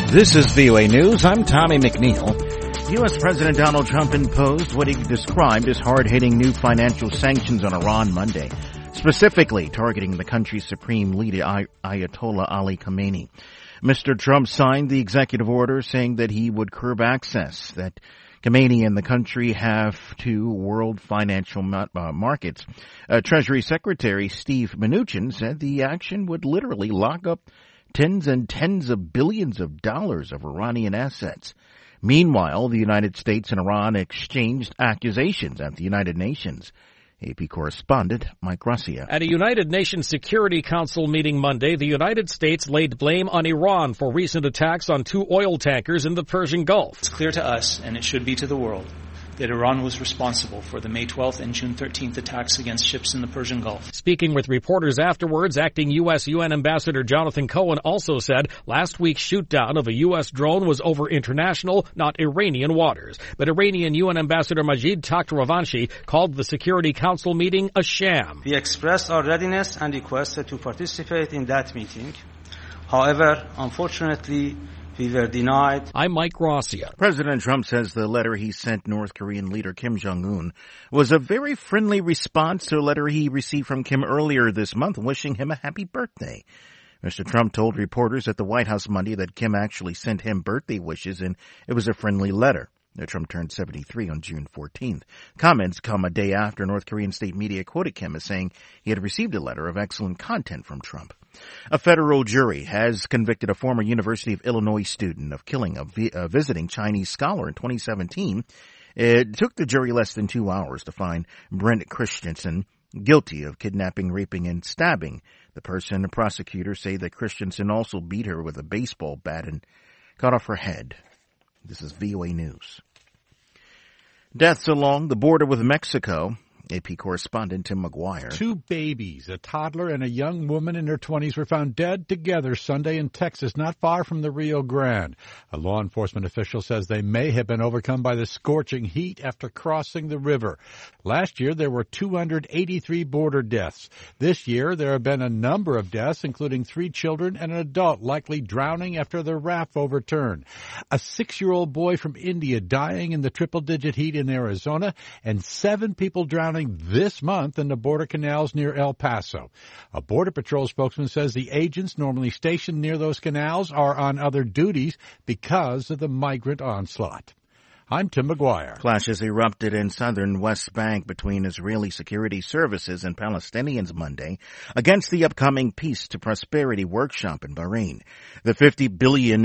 This is VOA News. I'm Tommy McNeil. U.S. President Donald Trump imposed what he described as hard-hitting new financial sanctions on Iran Monday, specifically targeting the country's supreme leader, Ayatollah Ali Khamenei. Mr. Trump signed the executive order saying that he would curb access that Khamenei and the country have to world financial markets. Treasury Secretary Steve Mnuchin said the action would literally lock up tens and tens of billions of dollars of Iranian assets. Meanwhile, the United States and Iran exchanged accusations at the United Nations. AP correspondent Mike Gracia. At a United Nations Security Council meeting Monday, the United States laid blame on Iran for recent attacks on 2 oil tankers in the Persian Gulf. It's clear to us, and it should be to the world, that Iran was responsible for the May 12th and June 13th attacks against ships in the Persian Gulf. Speaking with reporters afterwards, acting U.S. UN Ambassador Jonathan Cohen also said last week's shoot-down of a U.S. drone was over international, not Iranian waters. But Iranian UN Ambassador Majid Takhtravanshi called the Security Council meeting a sham. We expressed our readiness and requested to participate in that meeting. However, unfortunately, we were denied. I'm Mike Gracia. President Trump says the letter he sent North Korean leader Kim Jong-un was a very friendly response to a letter he received from Kim earlier this month wishing him a happy birthday. Mr. Trump told reporters at the White House Monday that Kim actually sent him birthday wishes and it was a friendly letter. Trump turned 73 on June 14th. Comments come a day after North Korean state media quoted Kim as saying he had received a letter of excellent content from Trump. A federal jury has convicted a former University of Illinois student of killing a visiting Chinese scholar in 2017. It took the jury less than 2 hours to find Brent Christensen guilty of kidnapping, raping, and stabbing the person. The prosecutors say that Christensen also beat her with a baseball bat and cut off her head. This is VOA News. Deaths along the border with Mexico. AP correspondent Tim McGuire. 2 babies, a toddler and a young woman in her 20s, were found dead together Sunday in Texas, not far from the Rio Grande. A law enforcement official says they may have been overcome by the scorching heat after crossing the river. Last year, there were 283 border deaths. This year, there have been a number of deaths, including 3 children and an adult likely drowning after the raft overturned. A 6-year-old boy from India dying in the triple-digit heat in Arizona, and 7 people drowning this month in the border canals near El Paso. A Border Patrol spokesman says the agents normally stationed near those canals are on other duties because of the migrant onslaught. I'm Tim McGuire. Clashes erupted in southern West Bank between Israeli security services and Palestinians Monday against the upcoming Peace to Prosperity workshop in Bahrain. The $50 billion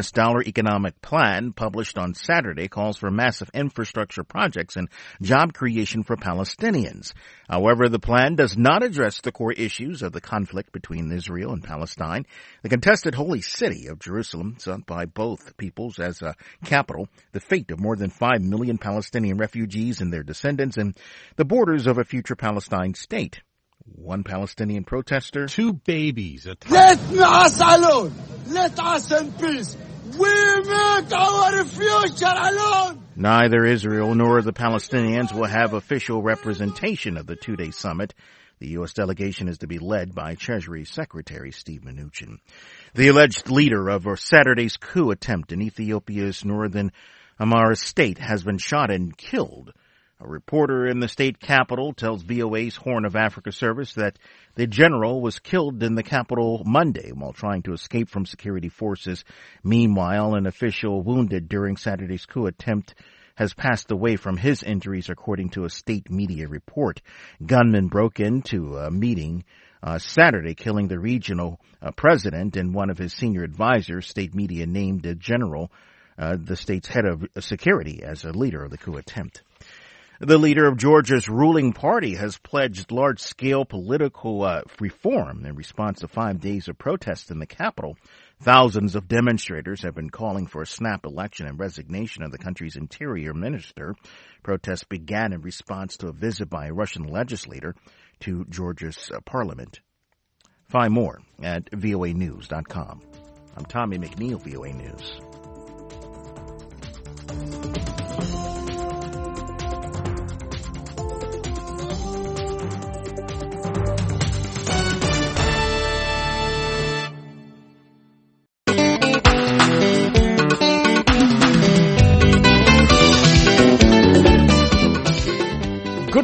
economic plan published on Saturday calls for massive infrastructure projects and job creation for Palestinians. However, the plan does not address the core issues of the conflict between Israel and Palestine. The contested holy city of Jerusalem, sought by both peoples as a capital, the fate of more than 5 million Palestinian refugees and their descendants, and the borders of a future Palestine state. One Palestinian protester. 2 babies. Let us alone. Let us in peace. We make our future alone. Neither Israel nor the Palestinians will have official representation of the 2-day summit. The U.S. delegation is to be led by Treasury Secretary Steve Mnuchin. The alleged leader of Saturday's coup attempt in Ethiopia's northern Amhara state has been shot and killed. A reporter in the state capital tells VOA's Horn of Africa service that the general was killed in the capital Monday while trying to escape from security forces. Meanwhile, an official wounded during Saturday's coup attempt has passed away from his injuries, according to a state media report. Gunmen broke into a meeting Saturday, killing the regional president and one of his senior advisors. State media named the general the state's head of security as a leader of the coup attempt. The leader of Georgia's ruling party has pledged large-scale political reform in response to 5 days of protests in the capital. Thousands of demonstrators have been calling for a snap election and resignation of the country's interior minister. Protests began in response to a visit by a Russian legislator to Georgia's parliament. Find more at voanews.com. I'm Tommy McNeil, VOA News.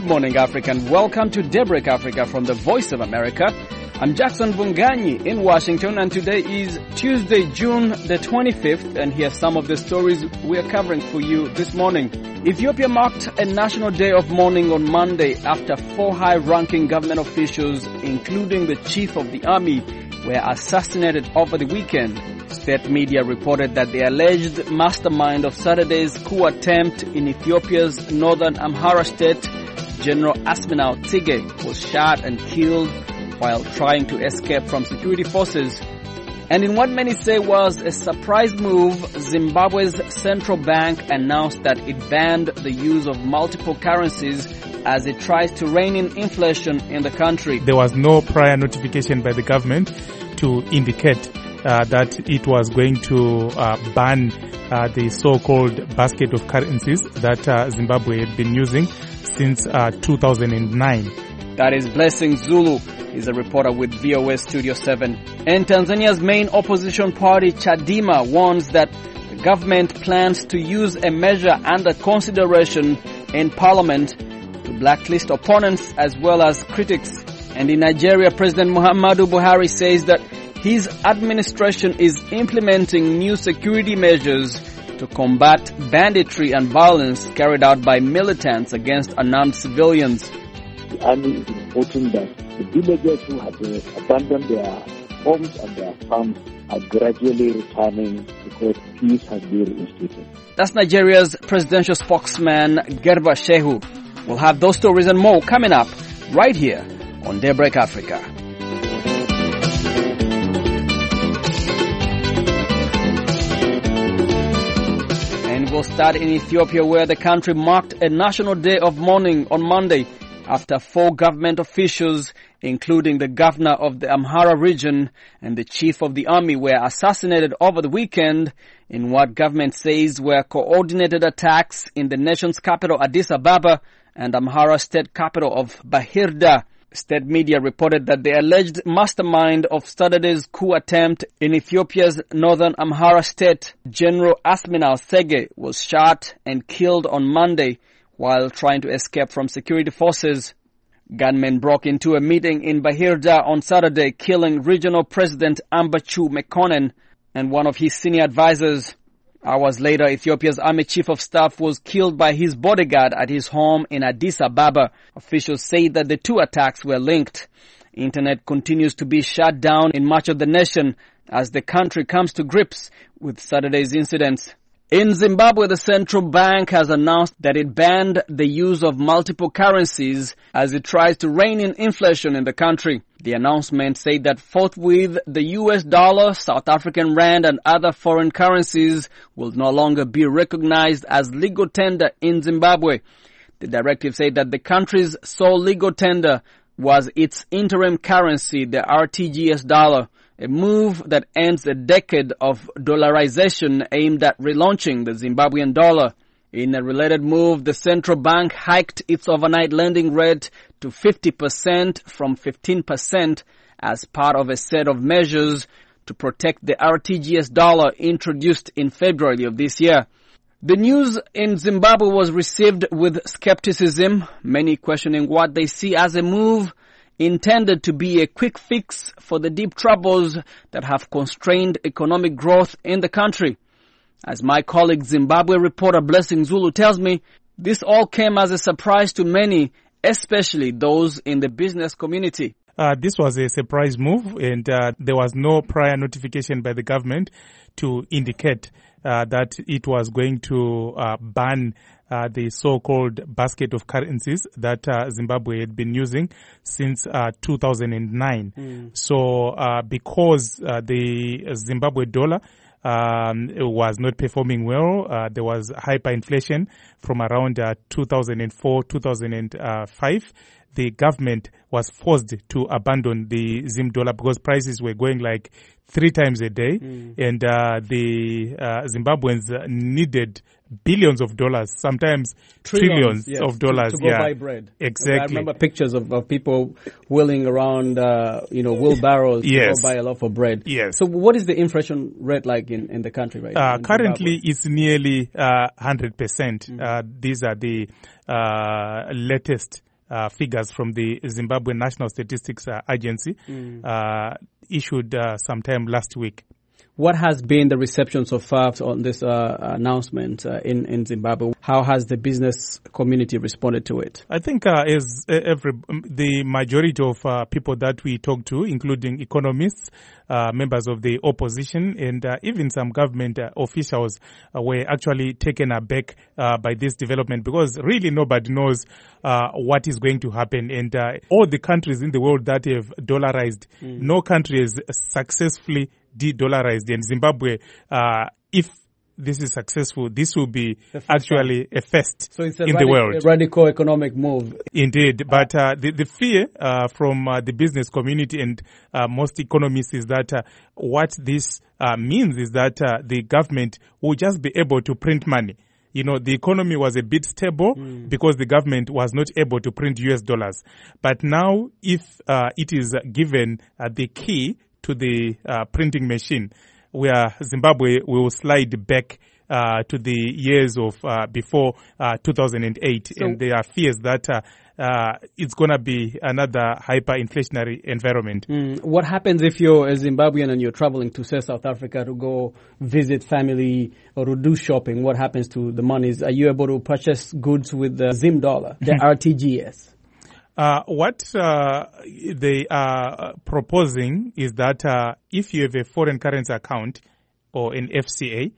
morning, Africa, and welcome to Daybreak Africa from the Voice of America. I'm Jackson Bunganyi in Washington, and today is Tuesday, June the 25th, and here's some of the stories we are covering for you this morning. Ethiopia marked a national day of mourning on Monday after 4 high-ranking government officials, including the chief of the army, were assassinated over the weekend. State media reported that the alleged mastermind of Saturday's coup attempt in Ethiopia's northern Amhara state, General Asminaw Tsige, was shot and killed while trying to escape from security forces. And in what many say was a surprise move, Zimbabwe's central bank announced that it banned the use of multiple currencies as it tries to rein in inflation in the country. There was no prior notification by the government to indicate that it was going to ban the so-called basket of currencies that Zimbabwe had been using since 2009. That is Blessing Zulu. He's a reporter with VOA Studio 7. And Tanzania's main opposition party, Chadema, warns that the government plans to use a measure under consideration in parliament to blacklist opponents as well as critics. And in Nigeria, President Muhammadu Buhari says that his administration is implementing new security measures to combat banditry and violence carried out by militants against unarmed civilians. The army is reporting that the villagers who had abandoned their homes and their farms are gradually returning because peace has been reinstated. That's Nigeria's presidential spokesman, Garba Shehu. We'll have those stories and more coming up right here on Daybreak Africa. And we'll start in Ethiopia, where the country marked a national day of mourning on Monday after 4 government officials, including the governor of the Amhara region and the chief of the army, were assassinated over the weekend in what government says were coordinated attacks in the nation's capital Addis Ababa and Amhara state capital of Bahirda. State media reported that the alleged mastermind of Saturday's coup attempt in Ethiopia's northern Amhara state, General Asminaw Tsige, was shot and killed on Monday while trying to escape from security forces. Gunmen broke into a meeting in Bahirda on Saturday, killing regional president Ambachew Mekonnen and one of his senior advisors. Hours later, Ethiopia's army chief of staff was killed by his bodyguard at his home in Addis Ababa. Officials say that the 2 attacks were linked. Internet continues to be shut down in much of the nation as the country comes to grips with Saturday's incidents. In Zimbabwe, the central bank has announced that it banned the use of multiple currencies as it tries to rein in inflation in the country. The announcement said that forthwith the US dollar, South African rand and other foreign currencies will no longer be recognized as legal tender in Zimbabwe. The directive said that the country's sole legal tender was its interim currency, the RTGS dollar, a move that ends a decade of dollarization aimed at relaunching the Zimbabwean dollar. In a related move, the central bank hiked its overnight lending rate to 50% from 15% as part of a set of measures to protect the RTGS dollar introduced in February of this year. The news in Zimbabwe was received with skepticism, many questioning what they see as a move intended to be a quick fix for the deep troubles that have constrained economic growth in the country. As my colleague Zimbabwe reporter Blessing Zulu tells me, this all came as a surprise to many, especially those in the business community. This was a surprise move, and there was no prior notification by the government to indicate that it was going to ban the so-called basket of currencies that Zimbabwe had been using since 2009. So because the Zimbabwe dollar was not performing well, there was hyperinflation from around 2004, 2005. The government was forced to abandon the Zim dollar because prices were going like 3 times a day, and the Zimbabweans needed billions of dollars, sometimes trillions of dollars to go buy bread. Exactly. I remember pictures of people wheeling around, wheelbarrows to go buy a lot of bread. Yes. So what is the inflation rate like in the country right now? Currently, it's nearly 100%. These are the latest figures from the Zimbabwe National Statistics Agency issued sometime last week. What has been the reception so far on this announcement in Zimbabwe? How has the business community responded to it? I think the majority of people that we talk to, including economists, members of the opposition, and even some government officials were actually taken aback by this development, because really nobody knows what is going to happen. And all the countries in the world that have dollarized, no country has successfully de-dollarized. And Zimbabwe, if this is successful, this will be actually a first in the world. A radical economic move. Indeed. But the fear from the business community and most economists is that what this means is that the government will just be able to print money. You know, the economy was a bit stable because the government was not able to print US dollars. But now, if it is given the key to the printing machine, where Zimbabwe will slide back to the years of before 2008. So, and there are fears that it's going to be another hyperinflationary environment. What happens if you're a Zimbabwean and you're traveling to, say, South Africa to go visit family or to do shopping? What happens to the monies? Are you able to purchase goods with the Zim dollar, the RTGS? What they are proposing is that if you have a foreign currency account or an FCA,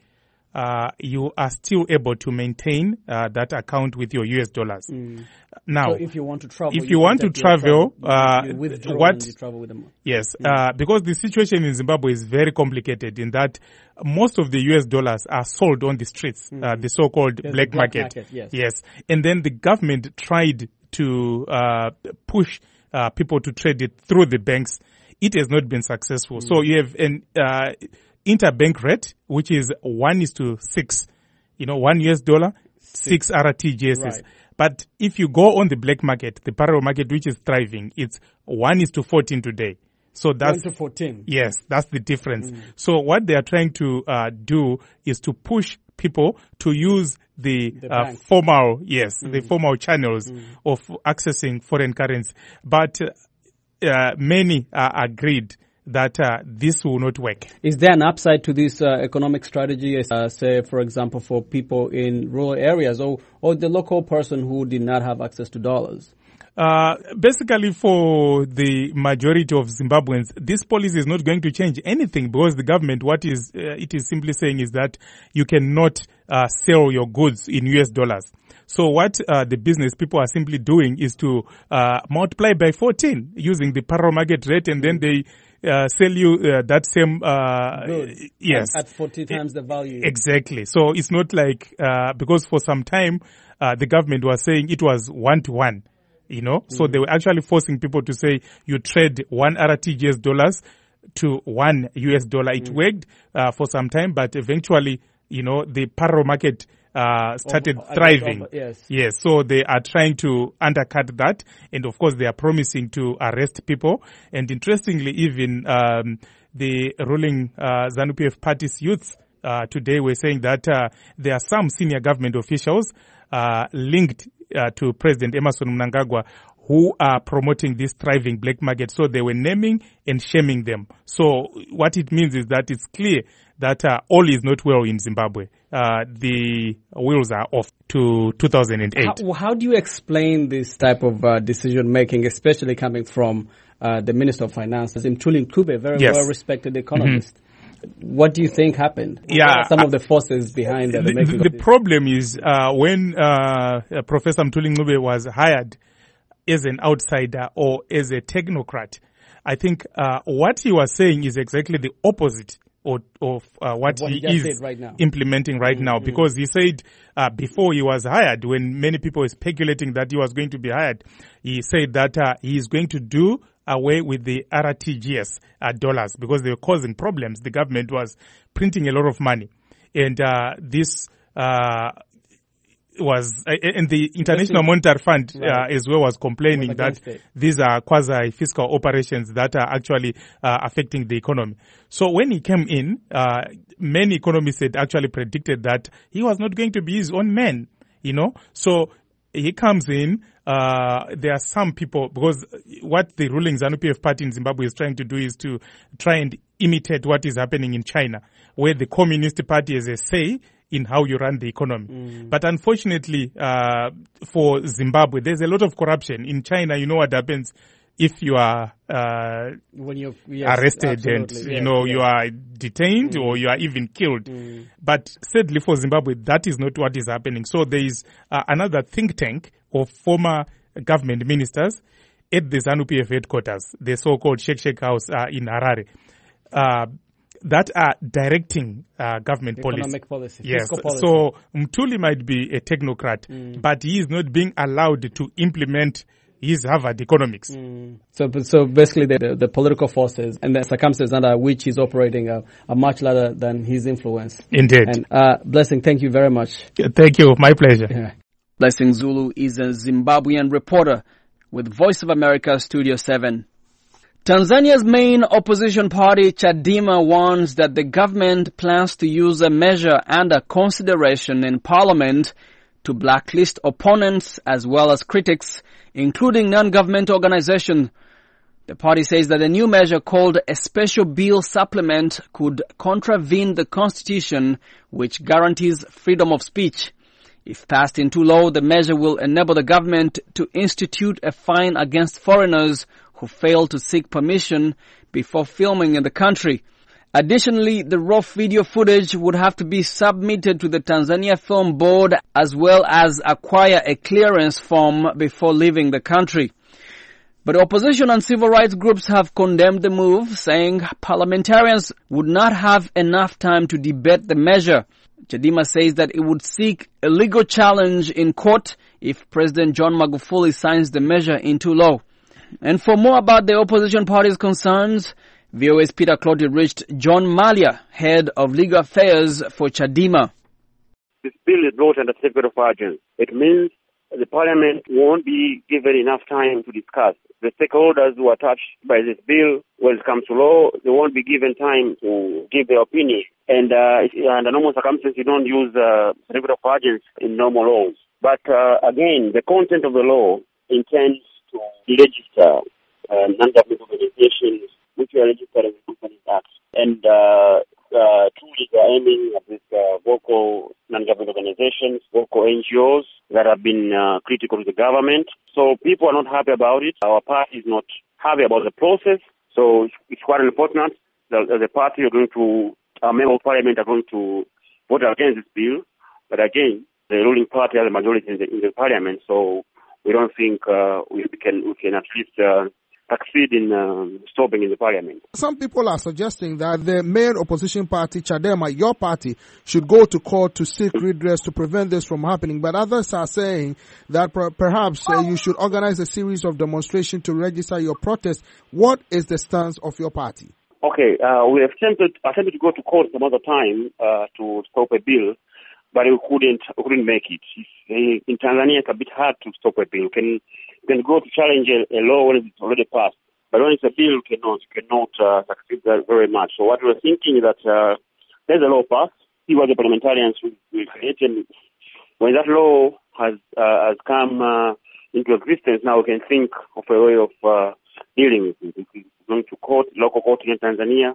you are still able to maintain that account with your US dollars. Now, so if you want to travel, you travel with them. Yes, because the situation in Zimbabwe is very complicated in that most of the US dollars are sold on the streets, the so-called black market. Yes, and then the government tried to push people to trade it through the banks. It has not been successful. So you have an interbank rate, which is 1:6. You know, $1 US, 6 RTGSs. Right. But if you go on the black market, the parallel market, which is thriving, it's 1:14 today. So that's 1:14. Yes, that's the difference. So what they are trying to do is to push people to use the formal, the formal channels of accessing foreign currency. But many are agreed that this will not work. Is there an upside to this economic strategy, say, for example, for people in rural areas or the local person who did not have access to dollars? Basically, for the majority of Zimbabweans, this policy is not going to change anything, because the government, it is simply saying is that you cannot sell your goods in US dollars. So what the business people are simply doing is to multiply by 14 using the parallel market rate, and then they sell you that same yes, at 40 times the value. Exactly. So it's not like because for some time the government was saying it was 1-to-1. You know, so they were actually forcing people to say you trade 1 RTGS dollars to 1 US dollar. It worked for some time, but eventually, you know, the parallel market started thriving. Yes, so they are trying to undercut that, and of course they are promising to arrest people. And interestingly, even the ruling ZANU-PF party's youth today were saying that there are some senior government officials linked to President Emmerson Mnangagwa who are promoting this thriving black market. So they were naming and shaming them. So what it means is that it's clear that all is not well in Zimbabwe. The wheels are off to 2008. How do you explain this type of decision making, especially coming from the Minister of Finance, Mthuli Ncube, a very well-respected economist? What do you think happened? What are some of the forces behind the making the problem is when Professor Mthuli Ncube was hired as an outsider or as a technocrat, I think what he was saying is exactly the opposite of what he is implementing right now. Because he said before he was hired, when many people were speculating that he was going to be hired, he said that he is going to do away with the RTGS dollars because they were causing problems. The government was printing a lot of money. And this was, and the International Monetary Fund as well was complaining that these are quasi-fiscal operations that are actually affecting the economy. So when he came in, many economists had actually predicted that he was not going to be his own man, you know. So he comes in. There are some people, because what the ruling ZANU-PF party in Zimbabwe is trying to do is to try and imitate what is happening in China, where the Communist Party has a say in how you run the economy. But unfortunately, for Zimbabwe, there's a lot of corruption. In China, you know what happens if you are arrested and you are detained or you are even killed. But sadly for Zimbabwe, that is not what is happening. So there is another think tank of former government ministers at the ZANU-PF headquarters, the so-called Shek House in Harare, that are directing government economic policy. Yes. Policy. So Mtuli might be a technocrat, but he is not being allowed to implement his Harvard economics. So basically the political forces and the circumstances under which he's operating are much larger than his influence. Indeed. And Blessing, thank you very much. Thank you. My pleasure. Yeah. Blessing Zulu is a Zimbabwean reporter with Voice of America Studio 7. Tanzania's main opposition party, Chadema, warns that the government plans to use a measure under consideration in parliament to blacklist opponents as well as critics, including non-government organizations. The party says that a new measure called a special bill supplement could contravene the constitution, which guarantees freedom of speech. If passed into law, the measure will enable the government to institute a fine against foreigners who fail to seek permission before filming in the country. Additionally, the raw video footage would have to be submitted to the Tanzania Film Board as well as acquire a clearance form before leaving the country. But opposition and civil rights groups have condemned the move, saying parliamentarians would not have enough time to debate the measure. Chadema says that it would seek a legal challenge in court if President John Magufuli signs the measure into law. And for more about the opposition party's concerns, VOA's Peter Clotty reached John Malia, head of legal affairs for Chadema. This bill is brought under certificate of urgency. It means the parliament won't be given enough time to discuss. The stakeholders who are touched by this bill, when it comes to law, they won't be given time to give their opinion. And under normal circumstances, you don't use certificate of urgency in normal laws. But again, the content of the law intends to register non-government organizations which are registered in the Companies Act. And truly they're aiming at this vocal non-government organizations, vocal NGOs that have been critical to the government. So people are not happy about it. Our party is not happy about the process. So it's quite important that the party are going to, our members of parliament are going to vote against this bill. But again, the ruling party has a majority in the parliament, so we don't think we can at least succeed in stopping in the parliament. Some people are suggesting that the main opposition party, Chadema, your party, should go to court to seek redress to prevent this from happening. But others are saying that perhaps you should organize a series of demonstrations to register your protest. What is the stance of your party? Okay, we have attempted to go to court some other time to stop a bill, but we couldn't make it. In Tanzania, it's a bit hard to stop a bill. You can go to challenge a law when it's already passed, but when it's a bill, you cannot succeed very much. So what we're thinking is that there's a law passed, see what the parliamentarians will create, and when that law has come into existence, now we can think of a way of dealing with it. If it's going to court, local court in Tanzania,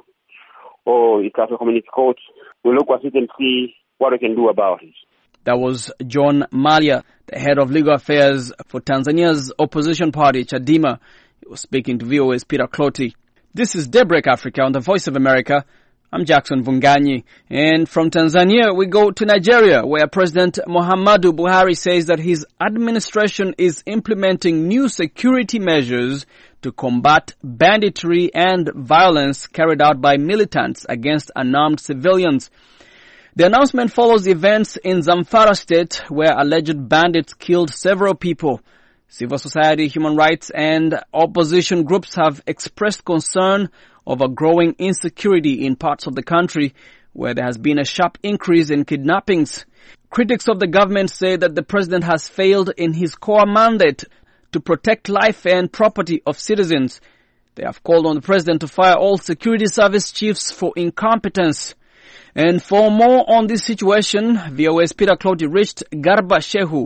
or it's after community court, we'll look at it and see what we can do about it. That was John Malia, the head of legal affairs for Tanzania's opposition party, Chadema. He was speaking to VOA's Peter Clotty. This is Daybreak Africa on the Voice of America. I'm Jackson Vunganyi. And from Tanzania, we go to Nigeria, where President Muhammadu Buhari says that his administration is implementing new security measures to combat banditry and violence carried out by militants against unarmed civilians. The announcement follows events in Zamfara state where alleged bandits killed several people. Civil society, human rights and opposition groups have expressed concern over growing insecurity in parts of the country where there has been a sharp increase in kidnappings. Critics of the government say that the president has failed in his core mandate to protect life and property of citizens. They have called on the president to fire all security service chiefs for incompetence. And for more on this situation, VOA's Peter Clotty reached Garba Shehu,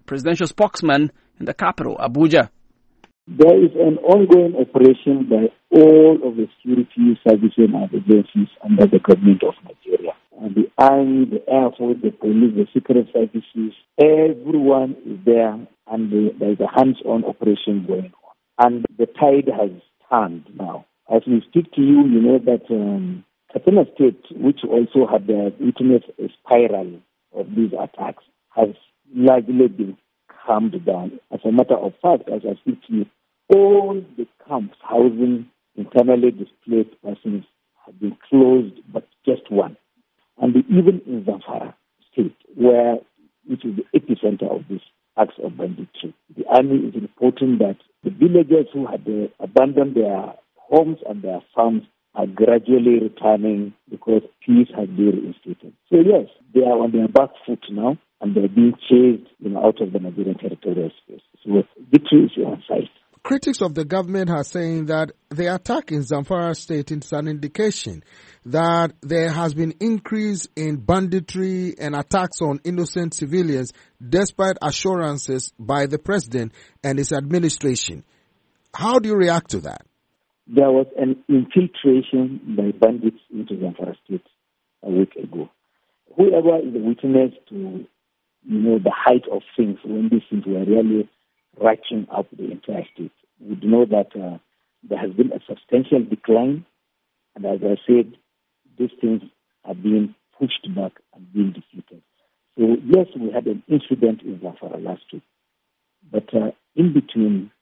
presidential spokesman in the capital, Abuja. There is an ongoing operation by all of the security services and agencies under the government of Nigeria. And the Army, the Air Force, the police, the secret services, everyone is there, and there is a hands-on operation going on. And the tide has turned now. As we speak to you, you know that Katsina State, which also had witnessed a spiral of these attacks, has largely been calmed down. As a matter of fact, as I speak to you, all the camps housing internally displaced persons have been closed, but just one. And even in Zamfara State, which is the epicenter of these acts of banditry, the army is reporting that the villagers who had abandoned their homes and their farms are gradually returning because peace has been reinstated. So yes, they are on their back foot now, and they're being chased out of the Nigerian territorial space. So victory is on sight. Critics of the government are saying that the attack in Zamfara State is an indication that there has been increase in banditry and attacks on innocent civilians despite assurances by the president and his administration. How do you react to that? There was an infiltration by bandits into Zamfara State a week ago. Whoever is a witness to, the height of things when these things were really ratcheting up the entire state would know that there has been a substantial decline, and as I said, these things are being pushed back and being defeated. So yes, we had an incident in Zamfara last week, but in between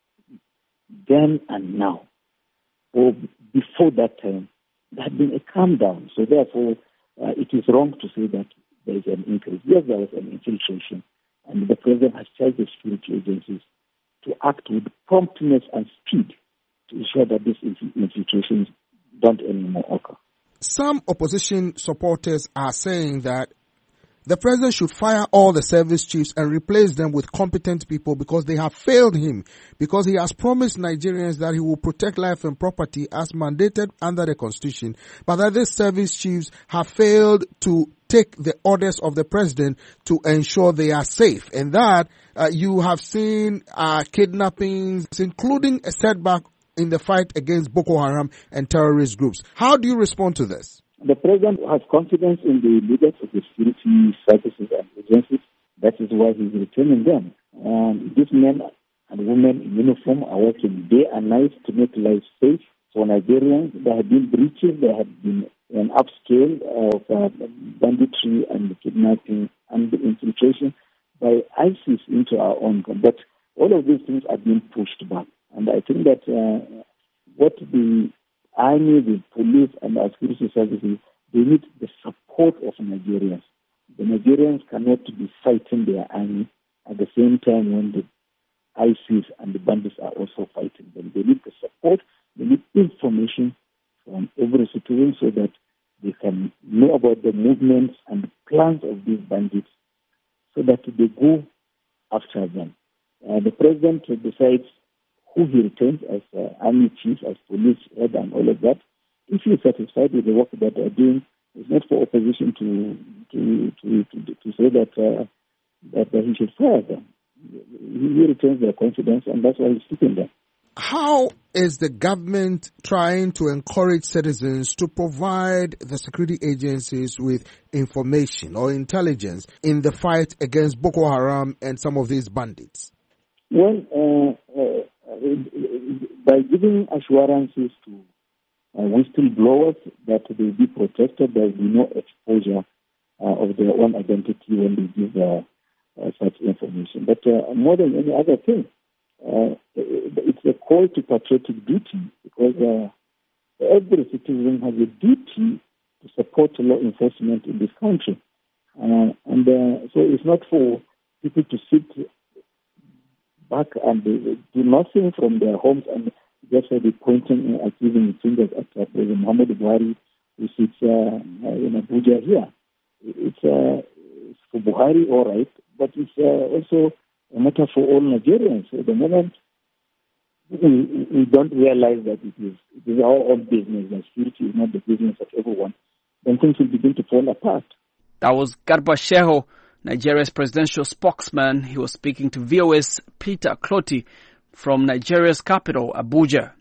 then and now, or before that time, there had been a calm down. So therefore, it is wrong to say that there is an increase. Yes, there was an infiltration, and the president has charged the security agencies to act with promptness and speed to ensure that these infiltrations don't anymore occur. Some opposition supporters are saying that the president should fire all the service chiefs and replace them with competent people because they have failed him, because he has promised Nigerians that he will protect life and property as mandated under the constitution, but that these service chiefs have failed to take the orders of the president to ensure they are safe. And that you have seen kidnappings, including a setback in the fight against Boko Haram and terrorist groups. How do you respond to this? The president has confidence in the leaders of the security services and agencies. That is why he's returning them. These men and women in uniform are working day and night to make life safe for Nigerians. There have been breaches, there have been an upscale of banditry and kidnapping and infiltration by ISIS into our own country. But all of these things are being pushed back. And I think that what the Army, the police, and our security services, they need the support of Nigerians. The Nigerians cannot be fighting their army at the same time when the ISIS and the bandits are also fighting them. They need the support, they need information from every citizen so that they can know about the movements and the plans of these bandits so that they go after them. The president decides who he retains as army chief, as police head, and all of that. If he is satisfied with the work that they are doing, it's not for opposition to say that he should fire them. He retains their confidence, and that's why he's keeping them. How is the government trying to encourage citizens to provide the security agencies with information or intelligence in the fight against Boko Haram and some of these bandits? Well, by giving assurances to whistleblowers that they will be protected, there will be no exposure of their own identity when they give such information. But more than any other thing, it's a call to patriotic duty because every citizen has a duty to support law enforcement in this country. So it's not for people to sit back and do nothing from their homes and just be pointing and accusing fingers at President Muhammad Buhari, who sits in Abuja here. It's for Buhari, all right, but it's also a matter for all Nigerians. At the moment, we don't realize that it is our own business, and security is not the business of everyone, then things will begin to fall apart. That was Garba Shehu, Nigeria's presidential spokesman. He was speaking to VOA's Peter Clotty from Nigeria's capital, Abuja.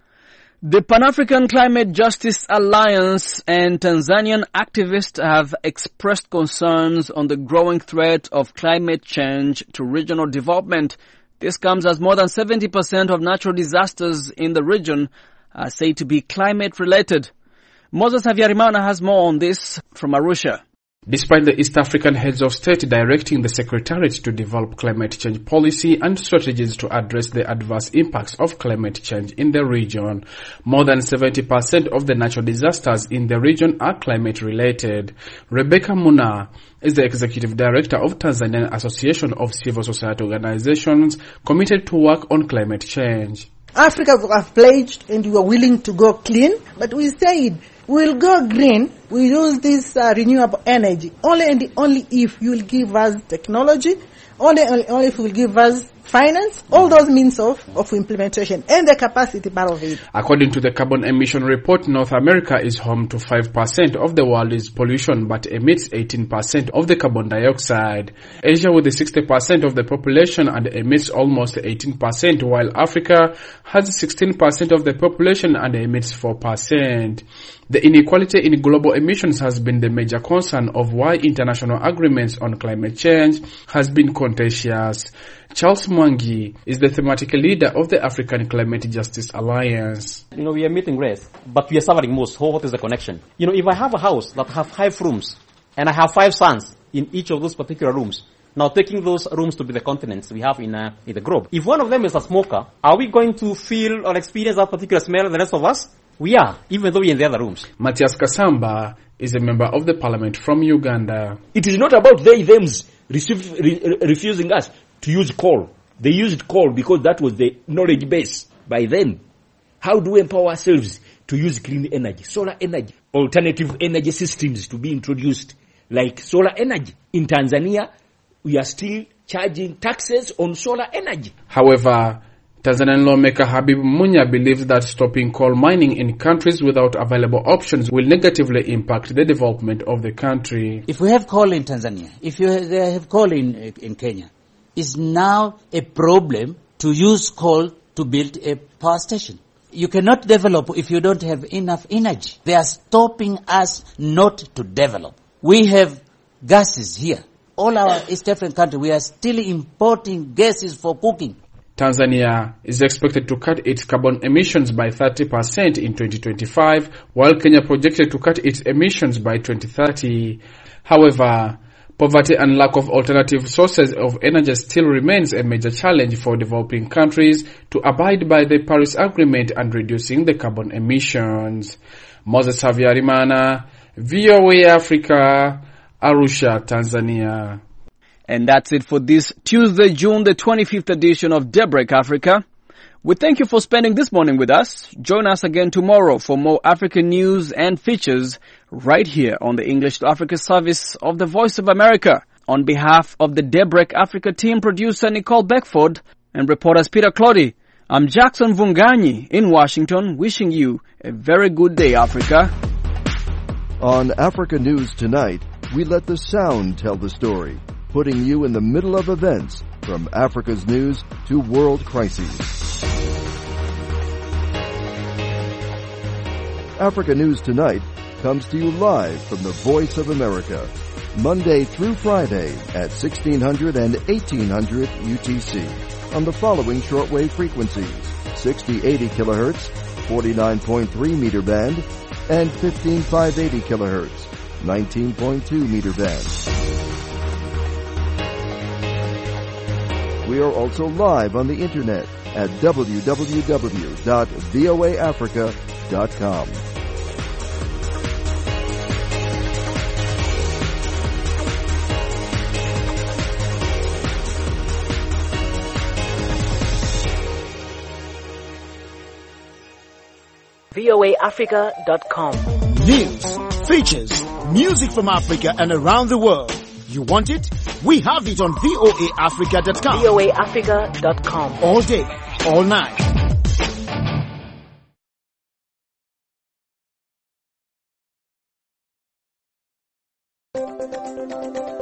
The Pan-African Climate Justice Alliance and Tanzanian activists have expressed concerns on the growing threat of climate change to regional development. This comes as more than 70% of natural disasters in the region are said to be climate-related. Moses Havyarimana has more on this from Arusha. Despite the East African heads of state directing the Secretariat to develop climate change policy and strategies to address the adverse impacts of climate change in the region, more than 70% of the natural disasters in the region are climate-related. Rebecca Muna is the Executive Director of Tanzanian Association of Civil Society Organizations committed to work on climate change. Africa have pledged and we are willing to go clean, but we said we'll go green. We use this renewable energy only and only if you will give us technology, only if you will give us finance, all those means of implementation and the capacity part of it. According to the carbon emission report, North America is home to 5% of the world's pollution but emits 18% of the carbon dioxide. Asia with the 60% of the population and emits almost 18%, while Africa has 16% of the population and emits 4%. The inequality in global emissions has been the major concern of why international agreements on climate change has been contentious. Charles Mwangi is the thematic leader of the African Climate Justice Alliance. We are meeting race, but we are suffering most. What is the connection? If I have a house that have 5 rooms, and I have 5 sons in each of those particular rooms, now taking those rooms to be the continents we have in the globe. If one of them is a smoker, are we going to feel or experience that particular smell the rest of us? We are, even though we're in the other rooms. Matthias Kasamba is a member of the parliament from Uganda. It is not about thems refusing us to use coal. They used coal because that was the knowledge base by then. How do we empower ourselves to use clean energy, solar energy, alternative energy systems to be introduced, like solar energy? In Tanzania, we are still charging taxes on solar energy. However, Tanzanian lawmaker Habib Munya believes that stopping coal mining in countries without available options will negatively impact the development of the country. If we have coal in Tanzania, if they have coal in Kenya, it's now a problem to use coal to build a power station. You cannot develop if you don't have enough energy. They are stopping us not to develop. We have gases here. All our East African countries, we are still importing gases for cooking. Tanzania is expected to cut its carbon emissions by 30% in 2025, while Kenya projected to cut its emissions by 2030. However, poverty and lack of alternative sources of energy still remains a major challenge for developing countries to abide by the Paris Agreement and reducing the carbon emissions. Moses Havyarimana, VOA Africa, Arusha, Tanzania. And that's it for this Tuesday, June the 25th edition of Daybreak Africa. We thank you for spending this morning with us. Join us again tomorrow for more African news and features right here on the English to Africa service of the Voice of America. On behalf of the Daybreak Africa team, producer Nicole Beckford and reporters Peter Clotty, I'm Jackson Vunganyi in Washington, wishing you a very good day, Africa. On Africa News Tonight, we let the sound tell the story, putting you in the middle of events from Africa's news to world crises. Africa News Tonight comes to you live from the Voice of America, Monday through Friday at 1600 and 1800 UTC on the following shortwave frequencies: 6080 kilohertz, 49.3 meter band, and 15580 kilohertz, 19.2 meter band. We are also live on the internet at www.voaafrica.com. voaafrica.com. News, features, music from Africa and around the world. You want it? We have it on voaafrica.com. voaafrica.com. All day, all night.